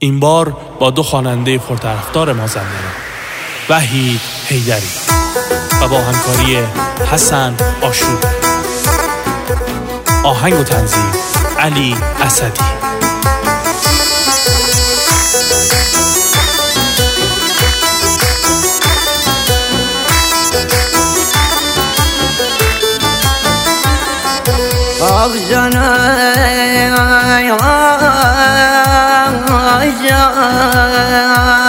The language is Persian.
این بار با 2 خواننده پرطرفدار مازندران، وحید حیدری و با همکاری حسن آشور. آهنگ و تنظیم علی اسدی. آخ جانای